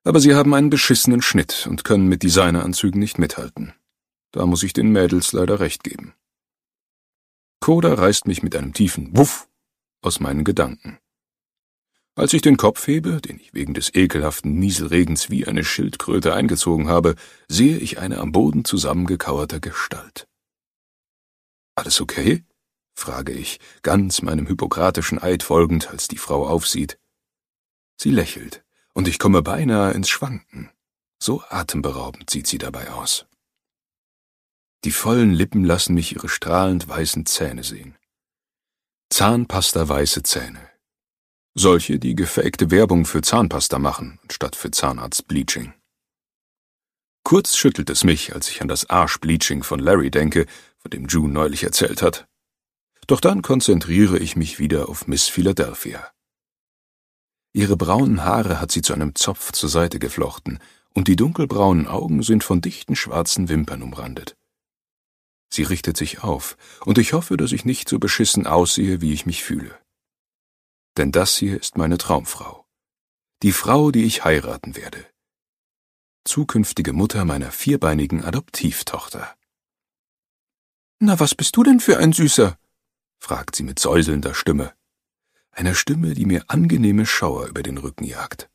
Aber sie haben einen beschissenen Schnitt und können mit Designeranzügen nicht mithalten. Da muss ich den Mädels leider recht geben. Koda reißt mich mit einem tiefen Wuff aus meinen Gedanken. Als ich den Kopf hebe, den ich wegen des ekelhaften Nieselregens wie eine Schildkröte eingezogen habe, sehe ich eine am Boden zusammengekauerte Gestalt. »Alles okay?« frage ich, ganz meinem hippokratischen Eid folgend, als die Frau aufsieht. Sie lächelt, und ich komme beinahe ins Schwanken. So atemberaubend sieht sie dabei aus. Die vollen Lippen lassen mich ihre strahlend weißen Zähne sehen. Zahnpasta-weiße Zähne. Solche, die gefakte Werbung für Zahnpasta machen, anstatt für Zahnarztbleaching. Kurz schüttelt es mich, als ich an das Arschbleaching von Larry denke, von dem June neulich erzählt hat. Doch dann konzentriere ich mich wieder auf Miss Philadelphia. Ihre braunen Haare hat sie zu einem Zopf zur Seite geflochten, und die dunkelbraunen Augen sind von dichten schwarzen Wimpern umrandet. Sie richtet sich auf, und ich hoffe, dass ich nicht so beschissen aussehe, wie ich mich fühle. Denn das hier ist meine Traumfrau. Die Frau, die ich heiraten werde. Zukünftige Mutter meiner vierbeinigen Adoptivtochter. »Na, was bist du denn für ein Süßer?« fragt sie mit säuselnder Stimme. Eine Stimme, die mir angenehme Schauer über den Rücken jagt.